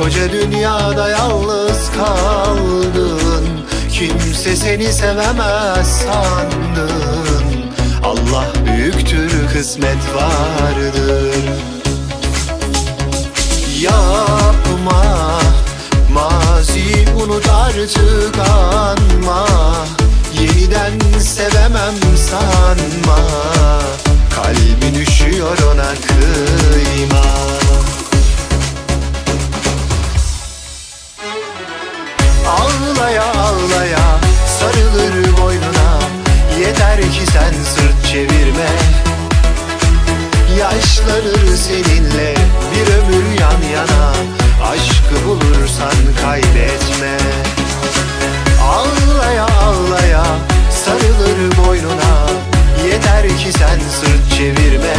Koca dünyada yalnız kaldın, kimse seni sevemez sandın. Allah büyüktür, kısmet vardır. Yapma, mazi unut artık, anma. Yeniden sevemem sanma, kalbin üşüyor ona kıyma. Ağlaya ağlaya sarılır boynuna, yeter ki sen sırt çevirme. Yaşlanır seninle bir ömür yan yana, aşkı bulursan kaybetme. Ağlaya ağlaya sarılır boynuna, yeter ki sen sırt çevirme.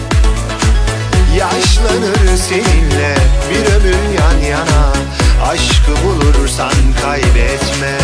Yaşlanır seninle bir ömür yan yana, aşkı bulursan kaybetme.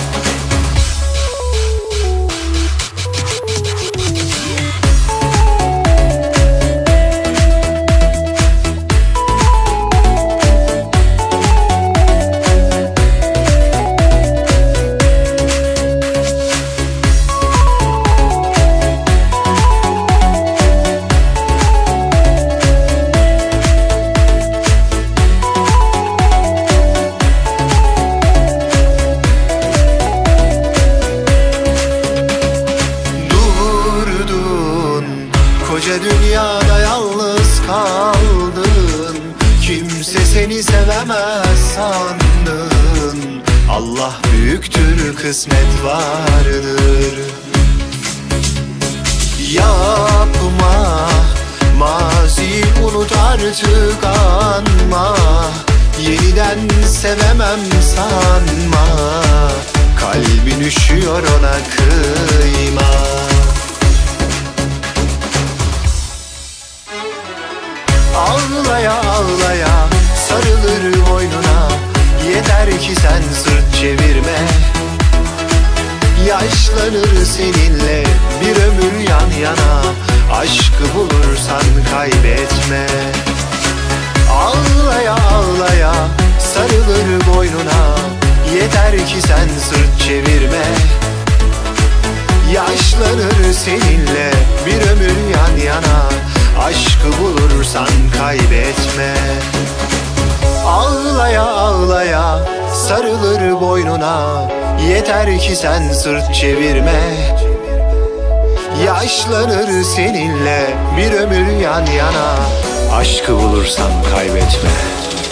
Koca dünyada yalnız kaldın, kimse seni sevemez sandın. Allah büyüktür, kısmet vardır. Yapma, mazi unut artık, anma. Yeniden sevemem sanma, kalbin üşüyor ona kıyma. Ağlaya ağlaya sarılır boynuna, yeter ki sen sırt çevirme. Yaşlanır seninle bir ömür yan yana, aşkı bulursan kaybetme. Ağlaya ağlaya sarılır boynuna, yeter ki sen sırt çevirme. Yaşlanır seninle bir ömür yan yana, aşkı bulursan kaybetme. Ağlaya ağlaya sarılır boynuna, yeter ki sen sırt çevirme. Yaşlanır seninle bir ömür yan yana, aşkı bulursan kaybetme.